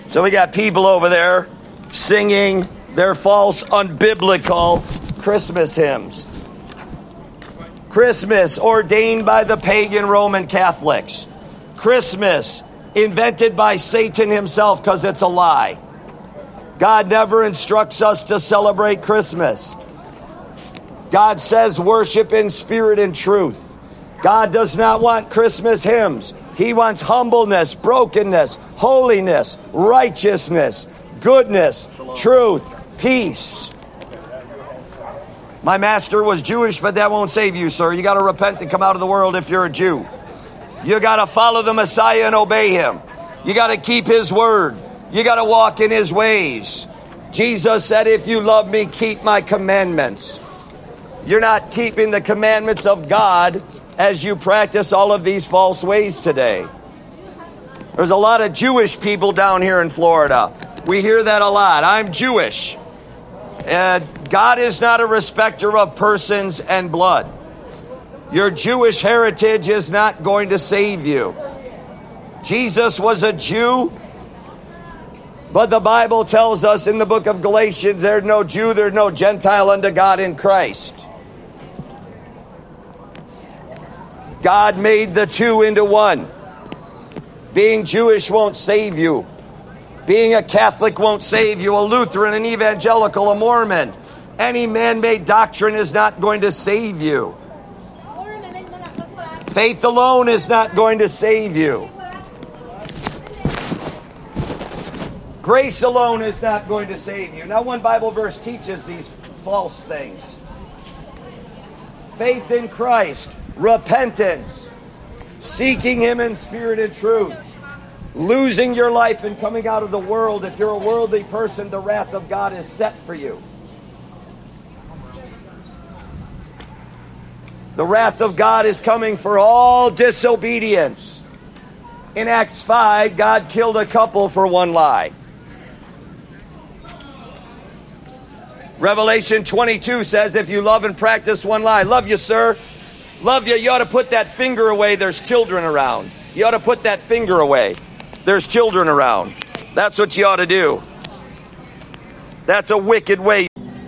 So we got people over there singing their false, unbiblical Christmas hymns. Christmas ordained by the pagan Roman Catholics. Christmas invented by Satan himself because it's a lie. God never instructs us to celebrate Christmas. God says worship in spirit and truth. God does not want Christmas hymns. He wants humbleness, brokenness, holiness, righteousness, goodness, truth, peace. My master was Jewish, but that won't save you, sir. You got to repent and come out of the world if you're a Jew. You got to follow the Messiah and obey him. You got to keep his word. You got to walk in his ways. Jesus said, if you love me, keep my commandments. You're not keeping the commandments of God as you practice all of these false ways today. There's a lot of Jewish people down here in Florida. We hear that a lot. I'm Jewish. And God is not a respecter of persons and blood. Your Jewish heritage is not going to save you. Jesus was a Jew, but the Bible tells us in the book of Galatians, there's no Jew, there's no Gentile unto God in Christ. God made the two into one. Being Jewish won't save you. Being a Catholic won't save you. A Lutheran, an evangelical, a Mormon. Any man-made doctrine is not going to save you. Faith alone is not going to save you. Grace alone is not going to save you. Now, one Bible verse teaches these false things. Faith in Christ, repentance, seeking him in spirit and truth, losing your life and coming out of the world. If you're a worldly person, the wrath of God is set for you. The wrath of God is coming for all disobedience. In Acts 5, God killed a couple for one lie. Revelation 22 says, if you love and practice one lie, love you, sir. Love you. You ought to put that finger away. There's children around. You ought to put that finger away. There's children around. That's what you ought to do. That's a wicked way.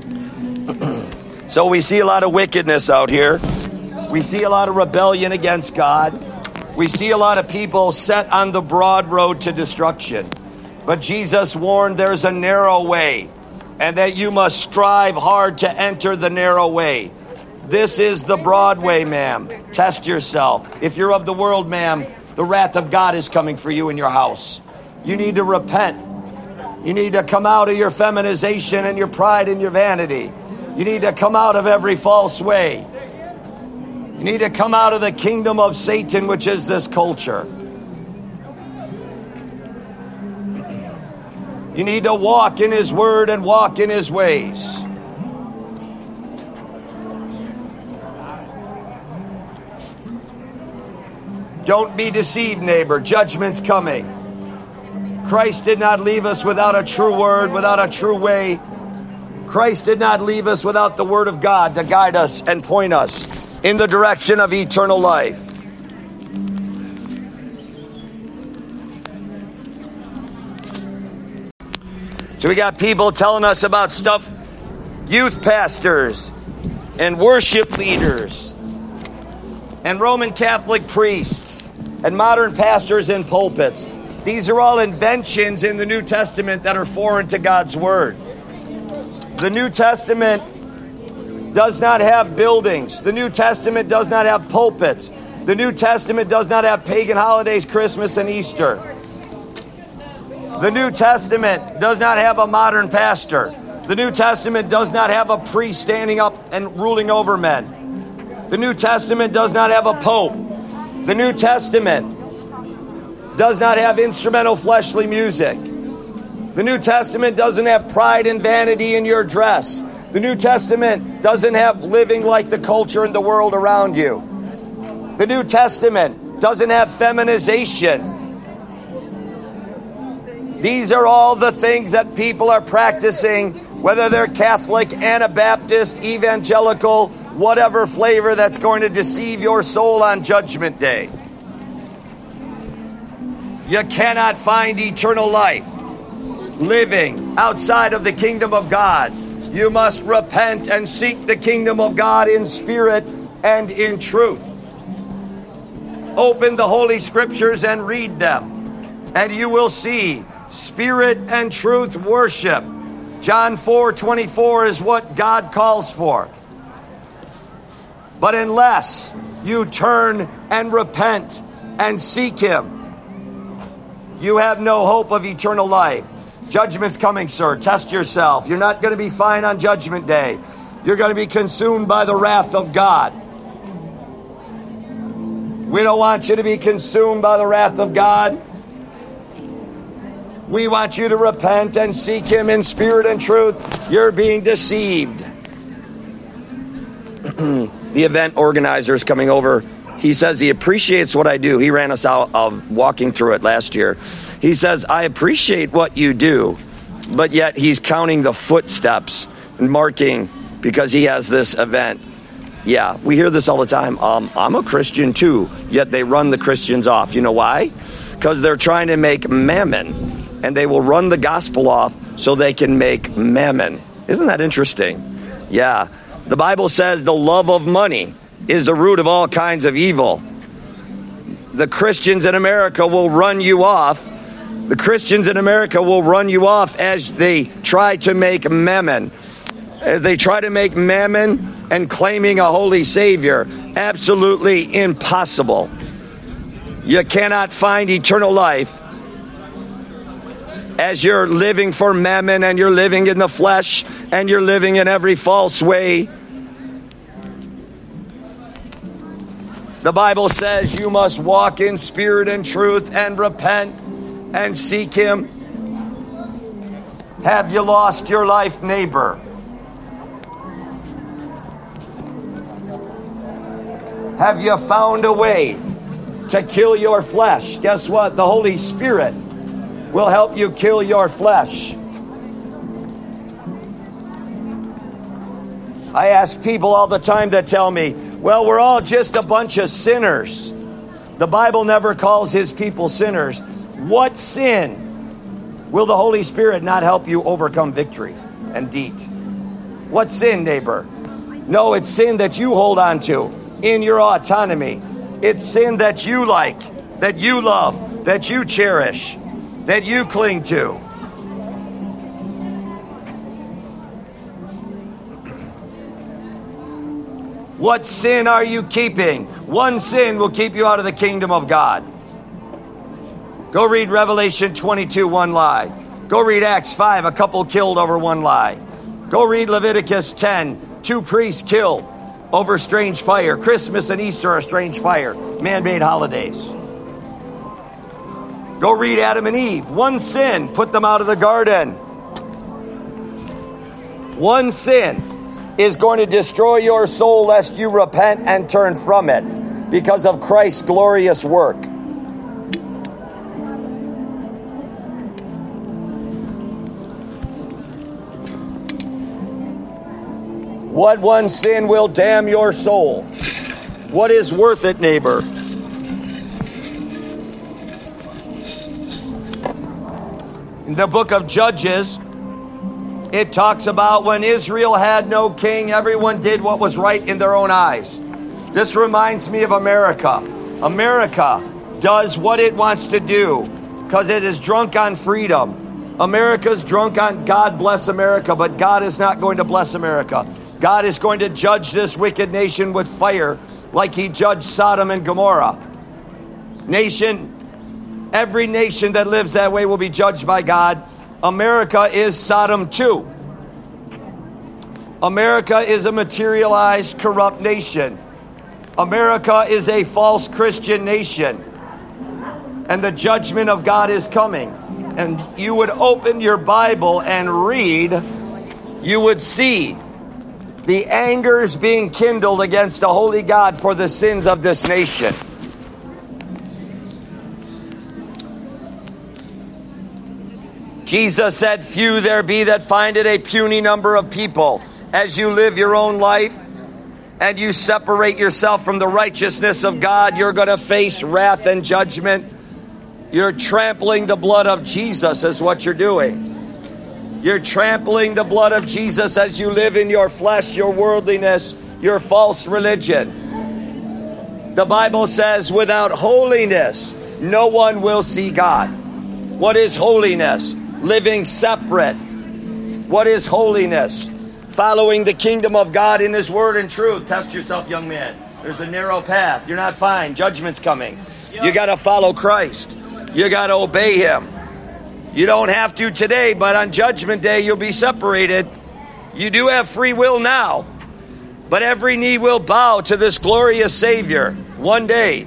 So we see a lot of wickedness out here. We see a lot of rebellion against God. We see a lot of people set on the broad road to destruction. But Jesus warned there's a narrow way, and that you must strive hard to enter the narrow way. This is the broad way, ma'am. Test yourself. If you're of the world, ma'am, the wrath of God is coming for you in your house. You need to repent. You need to come out of your feminization and your pride and your vanity. You need to come out of every false way. You need to come out of the kingdom of Satan, which is this culture. You need to walk in his word and walk in his ways. Don't be deceived, neighbor. Judgment's coming. Christ did not leave us without a true word, without a true way. Christ did not leave us without the word of God to guide us and point us in the direction of eternal life. So we got people telling us about stuff, youth pastors and worship leaders and Roman Catholic priests and modern pastors in pulpits. These are all inventions in the New Testament that are foreign to God's word. The New Testament does not have buildings. The New Testament does not have pulpits. The New Testament does not have pagan holidays, Christmas and Easter. The New Testament does not have a modern pastor. The New Testament does not have a priest standing up and ruling over men. The New Testament does not have a pope. The New Testament does not have instrumental fleshly music. The New Testament doesn't have pride and vanity in your dress. The New Testament doesn't have living like the culture and the world around you. The New Testament doesn't have feminization. These are all the things that people are practicing, whether they're Catholic, Anabaptist, evangelical, whatever flavor, that's going to deceive your soul on Judgment Day. You cannot find eternal life living outside of the kingdom of God. You must repent and seek the kingdom of God in spirit and in truth. Open the Holy Scriptures and read them, and you will see spirit and truth worship. John 4:24 is what God calls for. But unless you turn and repent and seek Him, you have no hope of eternal life. Judgment's coming, sir. Test yourself. You're not going to be fine on Judgment Day. You're going to be consumed by the wrath of God. We don't want you to be consumed by the wrath of God. We want you to repent and seek Him in spirit and truth. You're being deceived. The event organizer is coming over. He says he appreciates what I do. He ran us out of walking through it last year. He says, I appreciate what you do, but yet he's counting the footsteps and marking because he has this event. Yeah, we hear this all the time. I'm a Christian too, yet they run the Christians off. You know why? Because they're trying to make mammon, and they will run the gospel off so they can make mammon. Isn't that interesting? Yeah. The Bible says the love of money is the root of all kinds of evil. The Christians in America will run you off. The Christians in America will run you off as they try to make mammon. As they try to make mammon and claiming a holy Savior. Absolutely impossible. You cannot find eternal life as you're living for mammon and you're living in the flesh and you're living in every false way. The Bible says you must walk in spirit and truth and repent and seek Him. Have you lost your life, neighbor? Have you found a way to kill your flesh? Guess what? The Holy Spirit will help you kill your flesh. I ask people all the time to tell me, well, we're all just a bunch of sinners. The Bible never calls His people sinners. What sin will the Holy Spirit not help you overcome victory and defeat? What sin, neighbor? No, it's sin that you hold on to in your autonomy. It's sin that you like, that you love, that you cherish, that you cling to. What sin are you keeping? One sin will keep you out of the kingdom of God. Go read Revelation 22, one lie. Go read Acts 5, a couple killed over one lie. Go read Leviticus 10, 2 priests killed over strange fire. Christmas and Easter are strange fire, man-made holidays. Go read Adam and Eve. One sin put them out of the garden. One sin is going to destroy your soul lest you repent and turn from it because of Christ's glorious work. What one sin will damn your soul? What is worth it, neighbor? In the book of Judges, it talks about when Israel had no king, everyone did what was right in their own eyes. This reminds me of America. America does what it wants to do because it is drunk on freedom. America's drunk on God bless America, but God is not going to bless America. God is going to judge this wicked nation with fire like He judged Sodom and Gomorrah. Every nation that lives that way will be judged by God. America is Sodom too. America is a materialized, corrupt nation. America is a false Christian nation. And the judgment of God is coming. And you would open your Bible and read, you would see the angers being kindled against the holy God for the sins of this nation. Jesus said, few there be that find it, a puny number of people. As you live your own life and you separate yourself from the righteousness of God, you're going to face wrath and judgment. You're trampling the blood of Jesus is what you're doing. You're trampling the blood of Jesus as you live in your flesh, your worldliness, your false religion. The Bible says, without holiness, no one will see God. What is holiness? Living separate. What is holiness? Following the kingdom of God in His word and truth. Test yourself, young man. There's a narrow path. You're not fine. Judgment's coming. You got to follow Christ. You got to obey Him. You don't have to today, but on Judgment Day, you'll be separated. You do have free will now, but every knee will bow to this glorious Savior one day.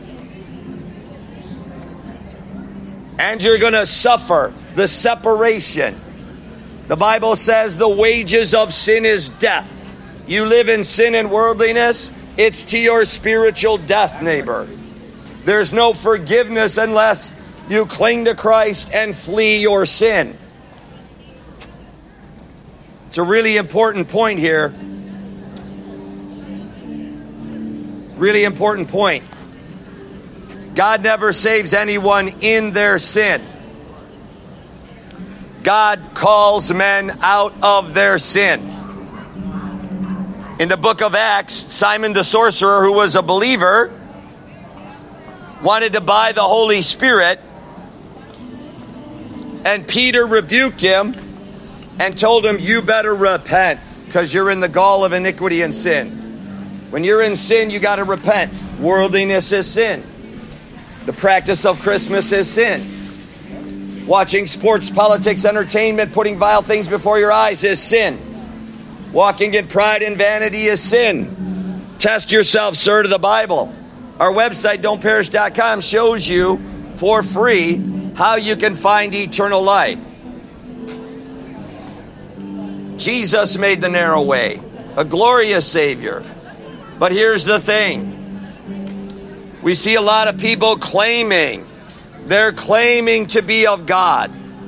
And you're going to suffer the separation. The Bible says the wages of sin is death. You live in sin and worldliness, it's to your spiritual death, neighbor. There's no forgiveness unless you cling to Christ and flee your sin. It's a really important point here. Really important point. God never saves anyone in their sin. God calls men out of their sin. In the book of Acts, Simon the sorcerer, who was a believer, wanted to buy the Holy Spirit, and Peter rebuked him and told him, you better repent because you're in the gall of iniquity and sin. When you're in sin, you got to repent. Worldliness is sin. The practice of Christmas is sin. Watching sports, politics, entertainment, putting vile things before your eyes is sin. Walking in pride and vanity is sin. Test yourself, sir, to the Bible. Our website, don'tperish.com, shows you for free how you can find eternal life. Jesus made the narrow way, a glorious Savior. But here's the thing. We see a lot of people claiming. They're claiming to be of God.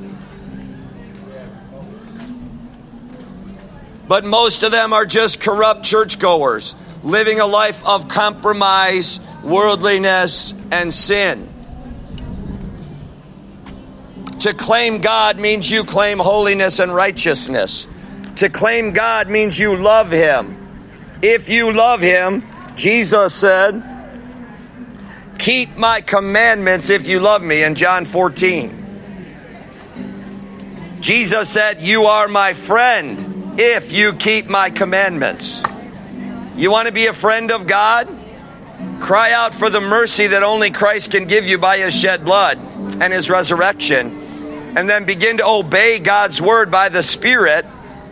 But most of them are just corrupt churchgoers, living a life of compromise, worldliness, and sin. To claim God means you claim holiness and righteousness. To claim God means you love Him. If you love Him, Jesus said, keep my commandments if you love me, in John 14. Jesus said, you are my friend if you keep my commandments. You want to be a friend of God? Cry out for the mercy that only Christ can give you by His shed blood and His resurrection. And then begin to obey God's word by the Spirit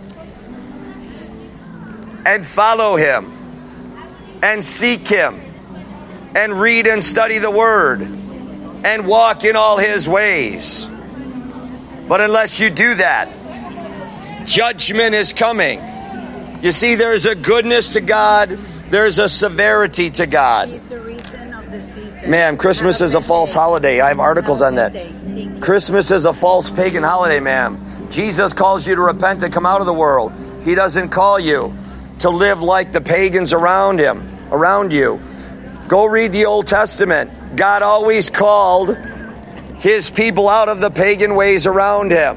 and follow Him and seek Him and read and study the Word and walk in all His ways. But unless you do that, judgment is coming. You see, there's a goodness to God. There's a severity to God. He's the reason of the season. Man, Christmas is a false holiday. I have articles on that. Christmas is a false pagan holiday, ma'am. Jesus calls you to repent and come out of the world. He doesn't call you to live like the pagans around you. Go read the Old Testament. God always called His people out of the pagan ways around Him.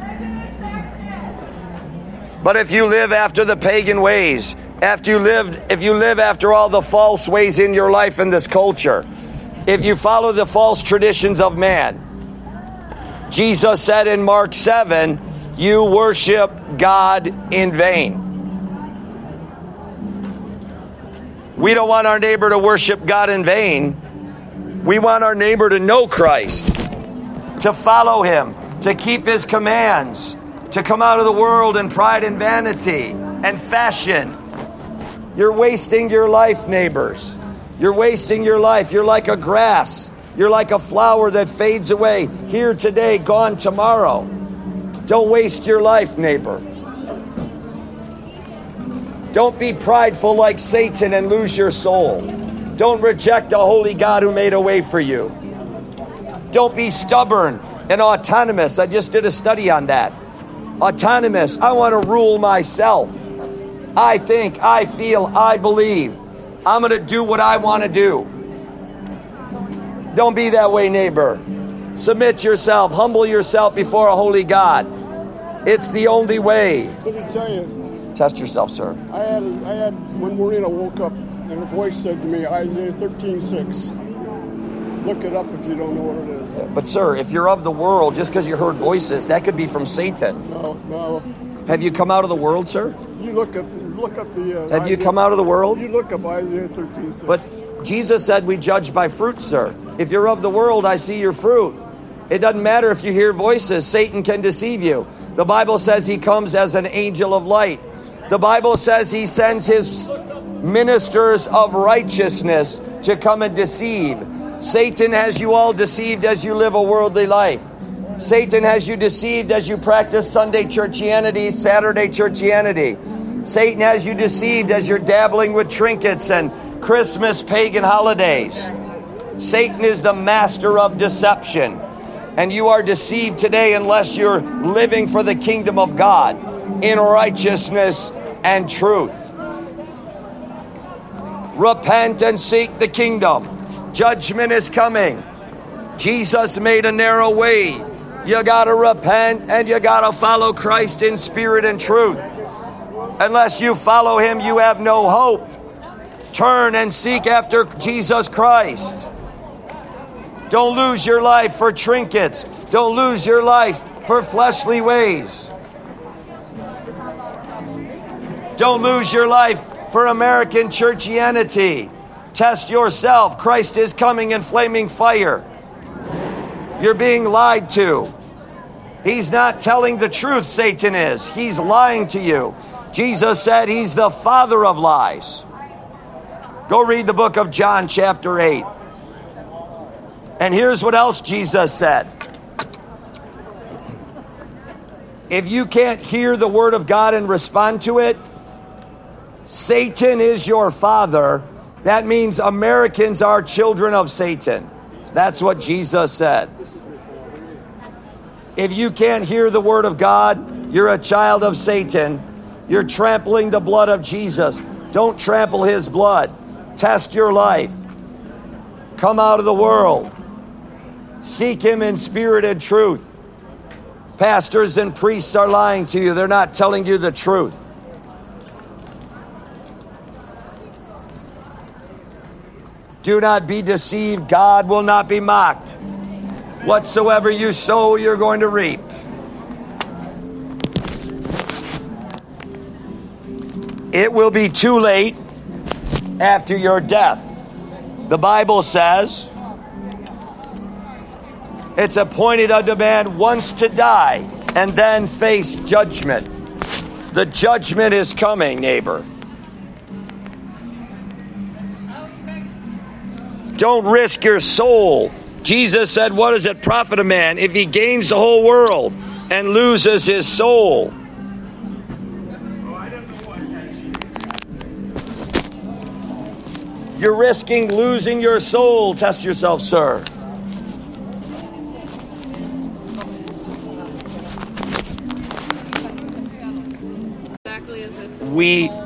But if you live after the pagan ways, if you live after all the false ways in your life in this culture, if you follow the false traditions of man, Jesus said in Mark 7, you worship God in vain. We don't want our neighbor to worship God in vain. We want our neighbor to know Christ, to follow Him, to keep His commands, to come out of the world in pride and vanity and fashion. You're wasting your life, neighbors. You're wasting your life. You're like a grass. You're like a flower that fades away. Here today, gone tomorrow. Don't waste your life, neighbor. Don't be prideful like Satan and lose your soul. Don't reject a holy God who made a way for you. Don't be stubborn and autonomous. I just did a study on that. Autonomous. I want to rule myself. I think, I feel, I believe. I'm going to do what I want to do. Don't be that way, neighbor. Submit yourself. Humble yourself before a holy God. It's the only way. Let me tell you, Test yourself, sir. I had one morning I woke up and a voice said to me, Isaiah 13:6. Look it up if you don't know what it is. But, sir, if you're of the world, just because you heard voices, that could be from Satan. No. Have you come out of the world, sir? You look up the. Have you come out of the world? You look up Isaiah 13:6. But Jesus said we judge by fruit, sir. If you're of the world, I see your fruit. It doesn't matter if you hear voices. Satan can deceive you. The Bible says he comes as an angel of light. The Bible says he sends his ministers of righteousness to come and deceive. Satan has you all deceived as you live a worldly life. Satan has you deceived as you practice Sunday churchianity, Saturday churchianity. Satan has you deceived as you're dabbling with trinkets and Christmas pagan holidays. Satan is the master of deception. And you are deceived today unless you're living for the kingdom of God in righteousness and truth. Repent and seek the kingdom. Judgment is coming. Jesus made a narrow way. You got to repent and you got to follow Christ in spirit and truth. Unless you follow him, you have no hope. Turn and seek after Jesus Christ. Don't lose your life for trinkets. Don't lose your life for fleshly ways. Don't lose your life for American churchianity. Test yourself. Christ is coming in flaming fire. You're being lied to. He's not telling the truth, Satan is. He's lying to you. Jesus said he's the father of lies. Go read the book of John chapter 8. And here's what else Jesus said. If you can't hear the word of God and respond to it, Satan is your father. That means Americans are children of Satan. That's what Jesus said. If you can't hear the word of God, you're a child of Satan. You're trampling the blood of Jesus. Don't trample his blood. Test your life. Come out of the world. Seek him in spirit and truth. Pastors and priests are lying to you. They're not telling you the truth. Do not be deceived. God will not be mocked. Whatsoever you sow, you're going to reap. It will be too late after your death. The Bible says it's appointed unto man once to die and then face judgment. The judgment is coming, neighbor. Don't risk your soul. Jesus said, what does it profit a man if he gains the whole world and loses his soul? You're risking losing your soul. Test yourself, sir. We